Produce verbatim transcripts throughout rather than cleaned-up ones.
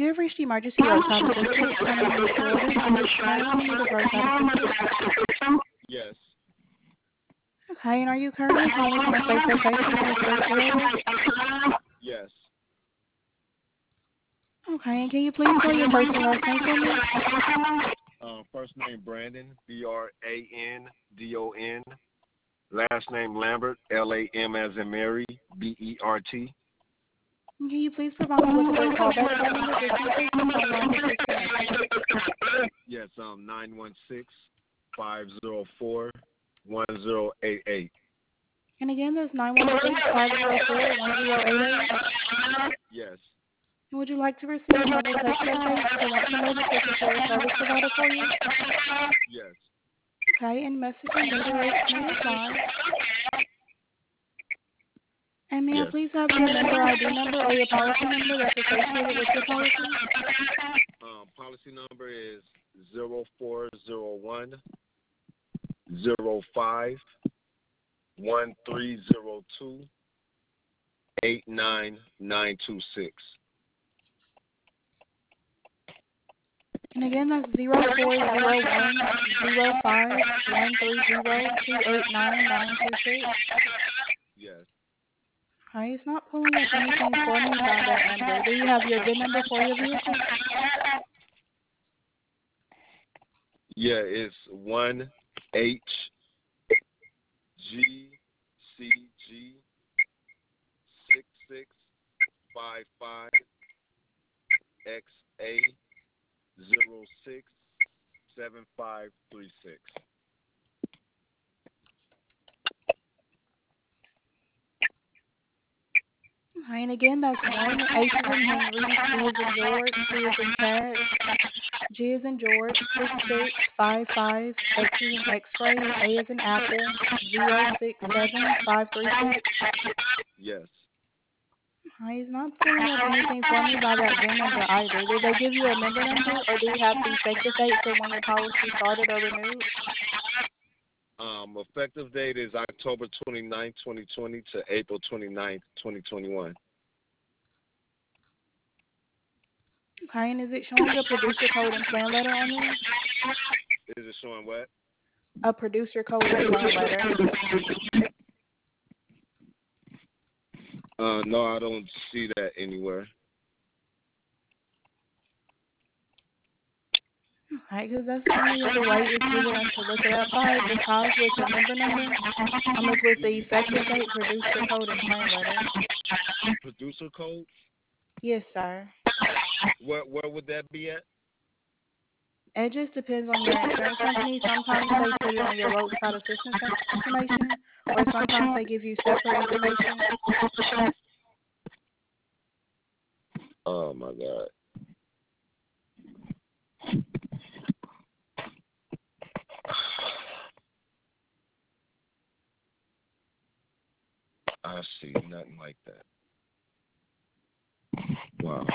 You have reached the emergency roadside assistance. My name is Jordan. Is this Shane who needs roadside assistance? Yes. Okay, and are you currently calling from a safe location in the search area? Yes. Okay, and can you please spell your first and last name for me? Um, first name Brandon, B R A N D O N. Last name Lambert, L A M as in Mary, B E R T. And can you please provide me with a good callback phone number just in case the phone line is disconnected? Yes, um, nine one six, five zero four, one zero eight eight. And again, that's nine one six, five zero four, one zero eight eight. Yes. And would you like to receive mobile text updates to want somebody to secure a service provider for you? Yes. Okay, and messaging data rates may apply. And may I Yes. please have your member I D number or your policy number that's associated with your policy? Um, policy number is zero four zero one zero five one three zero two eight nine nine two six. And again, that's zero four zero one zero five one three zero two eight nine nine two six. Yes. Okay, it's not pulling up anything for me by that number. Do you have your V I N number for your vehicle? Yeah, it's one H G C G six six five five X A zero six seven five three six. Okay, and again, that's one H is in Henry, C is in George, C is in cat, G is in George, six six five five, X is in X-ray, A is in Apple, zero six seven five three six. Yes. Okay, he's not pulling up anything for me by that V I N number either. Did they give you a member number, or do you have the effective date for when your policy started or renewed? Um, effective date is October twenty-ninth, twenty twenty to April twenty-ninth, twenty twenty-one. Okay, and is it showing a producer code and plan letter on there? Is it showing what? A producer code and plan letter. Uh, no, I don't see that anywhere. Okay, because that's the only other way is giving us to look it up by, besides with the member number. I'm is with the effective date, producer code, and plan letter. Producer code? Yes, sir. Where where would that be at? It just depends on your insurance company. Sometimes they put it on your roadside assistance information, or sometimes they give you separate information. Oh my God. I see nothing like that. Wow.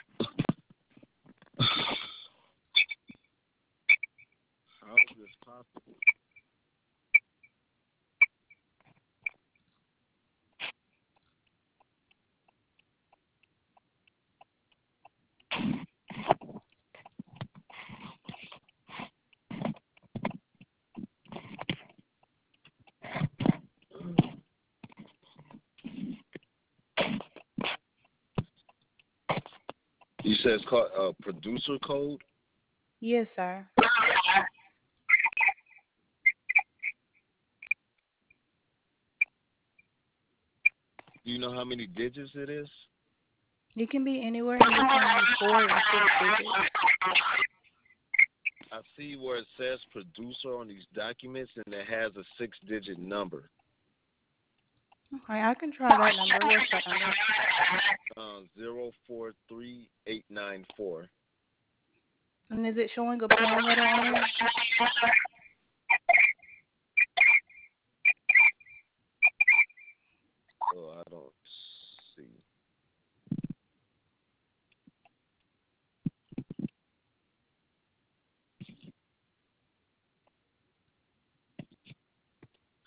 How is this possible? You said it's called a uh, producer code? Yes, sir. Do you know how many digits it is? It can be anywhere in between four and six digits. I see where it says producer on these documents, and it has a six-digit number. Okay, I can try that number. What's that number? Uh, zero four three eight nine four. And is it showing a plan letter on there? Oh, I don't see.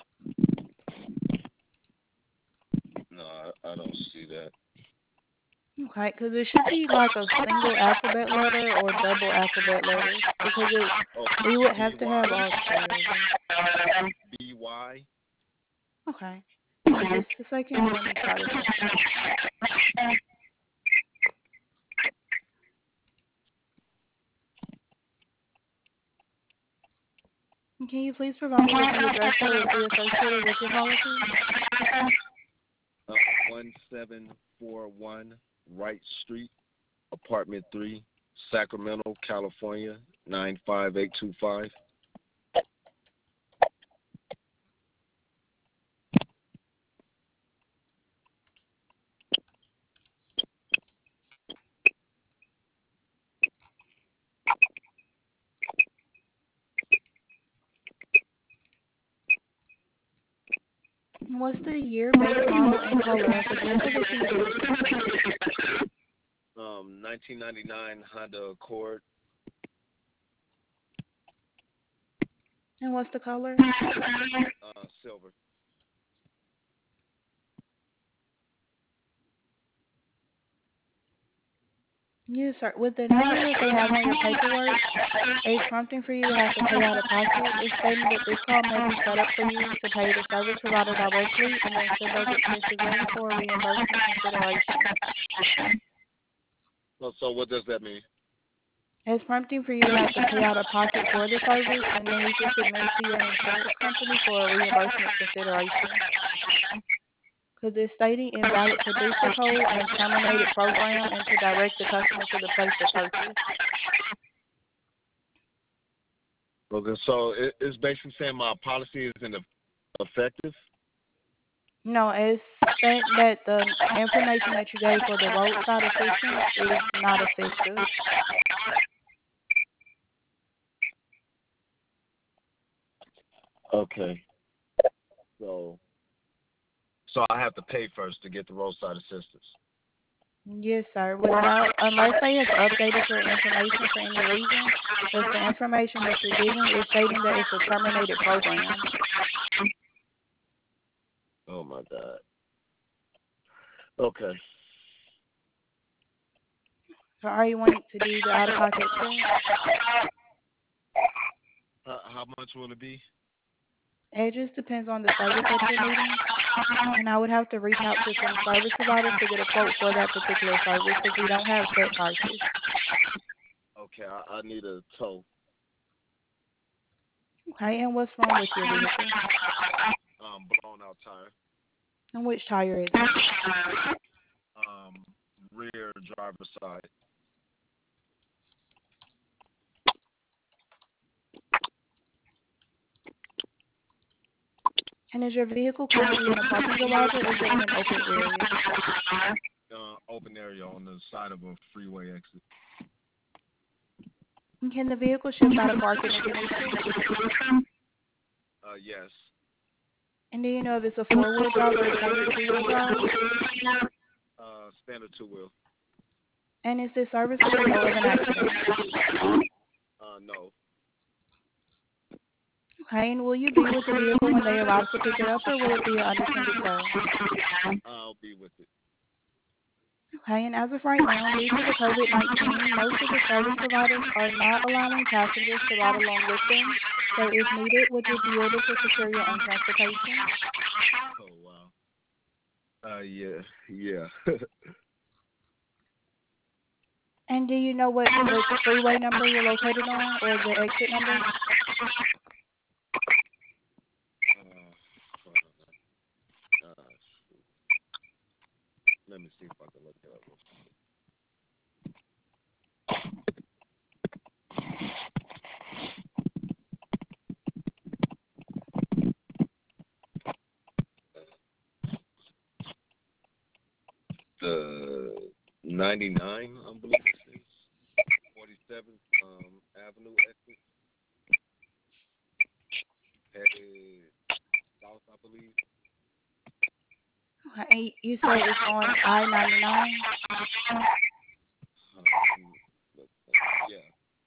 No, I, I don't see that. Okay, because it should be like a single alphabet letter or double alphabet letters because it Oh, we would B have to have all three of them. Y. B Y. Okay. Give me just a second and let me try this information. And can you please provide me with the address that would be associated with your policy? Uh, one seven four one Wright Street, apartment three, Sacramento, California, nine five eight two five. What's the year, make, model, and color of the vehicle that you use? Um, nineteen ninety-nine Honda Accord. And what's the color? Uh, silver. Yes, sir. With the number that they have on your paperwork, it's prompting for you to have to pay out of pocket. It's stating that this call may be set up for you to pay the service provider directly and then send those expenses in for reimbursement consideration. So, so what does that mean? It's prompting for you to have to pay out of pocket for the service and then you can submit to your insurance company for a reimbursement consideration. Because it's stating invalid producer code and terminated program and to direct the customer to the place of purchase. Okay, so it, it's basically saying my policy isn't effective. No, it's saying that the information that you gave for the roadside assistance is not effective. Okay. So, so I have to pay first to get the roadside assistance. Yes, sir. Without, unless they have updated your information for any reason, if the information that you're giving is stating that it's a terminated program. Oh my God. Okay. So are you wanting to do the out-of-pocket expense? Uh, how much will it be? It just depends on the service that you're needing. And I would have to reach out to some service providers to get a quote for that particular service because we don't have set prices. Okay, I, I need a tow. Okay, and what's wrong with your vehicle? Um, blown out tire. And which tire is it? Um, rear driver's side. And is your vehicle currently in a parking garage or is it in an open area? Uh, open area on the side of a freeway exit. And can the vehicle shift out of parking if neutral? Uh, yes. And do you know if it's a four-wheel drive or a standard two-wheel drive? Uh, standard two wheel. And is this serviceable or of an accident? Uh, no. Okay, and will you be with the vehicle when they arrive to pick it up or will it be an unattended tow? I'll be with it. Okay, and as of right now, due to the COVID nineteen, most of the service providers are not allowing passengers to ride along with them. So if needed, would you be able to secure your own transportation? Oh wow. Uh, yeah, yeah. And do you know what the freeway number you're located on or the exit number? uh, uh, let me see if I can look it up. The ninety-nine, I believe it is. forty-seventh um, Avenue exit. Headed south, I believe. Okay, you said it's on I ninety-nine? Um, yeah.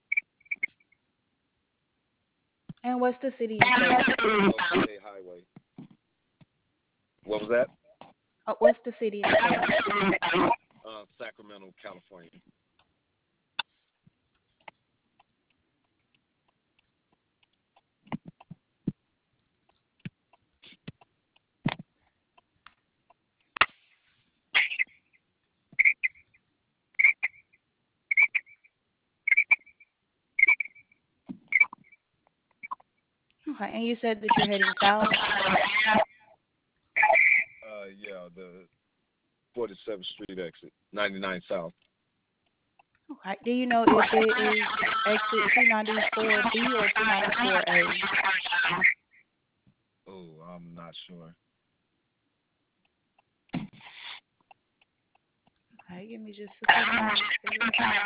And what's the city and state? Oakland State Highway. What was that? Oh, what's the city and state? Uh, Sacramento. Sacramento, California. Okay, and you said that you're heading south. Uh, yeah, the forty-seventh Street exit, ninety-nine South. Okay. Do you know if it is exit two ninety-four B or two ninety-four A? Oh, I'm not sure. Okay, give me just a second. to figure it out.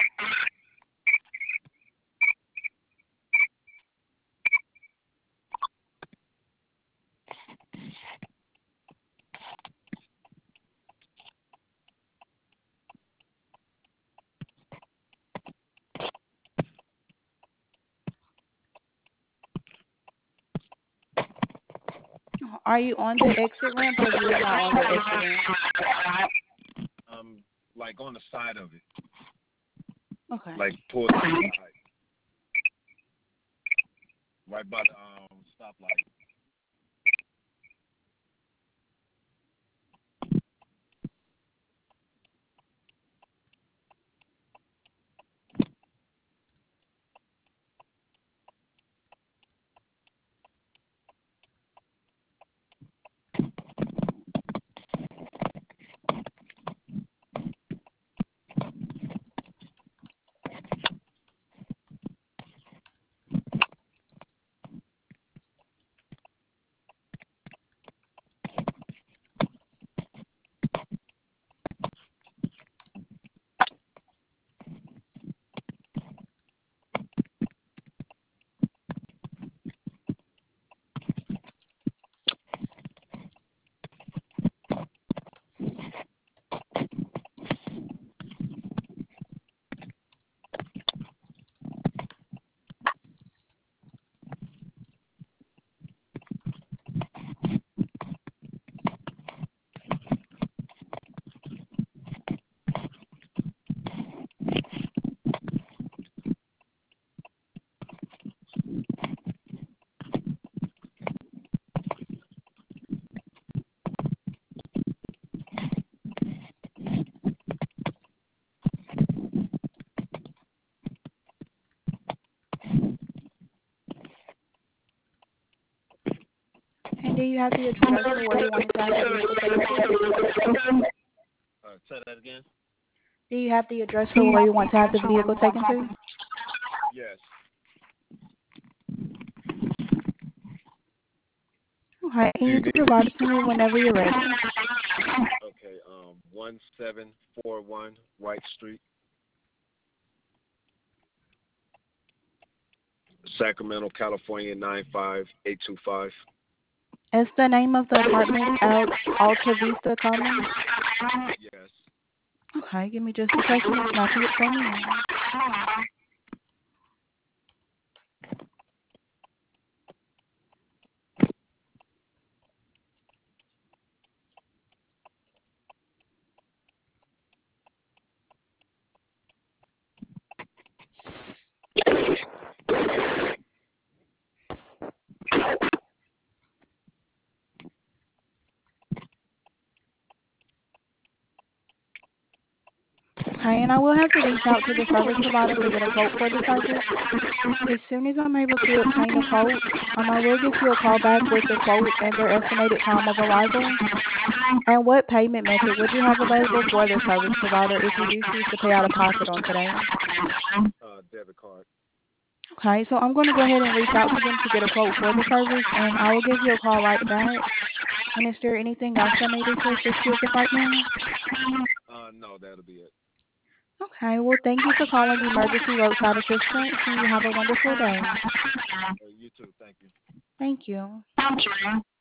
Are you on the exit ramp or you're not on the exit ramp? Um, like on the side of it, Okay. like towards the side, right by the um stoplight. And do you have the address for where you're wanting to have the vehicle taken to? Uh, say that again. Do you have the address for where you want to have the vehicle taken to? Yes. Okay, and Do you you can need? provide it to me whenever you're ready. Okay. Um, one seven four one Wright Street, Sacramento, California, nine five eight two five. Is the name of the apartment Al- Alta Vista Commons? Yes. Okay, give me just a second. It's mapping it for me now. Okay, and I will have to reach out to the service provider to get a quote for the service. As soon as I'm able to obtain a quote, um, I will give you a call back with the quote and their estimated time of arrival. And what payment method would you have available for the service provider if you do choose to pay out of pocket on today? Uh, debit card. Okay, so I'm going to go ahead and reach out to them to get a quote for the service, and I will give you a call right back. And is there anything else I may do to assist you as of right now? Uh, no, that'll be it. Okay, well, thank you for calling Emergency Roadside Assistance, and you have a wonderful day. Uh, you too. Thank you. Thank you.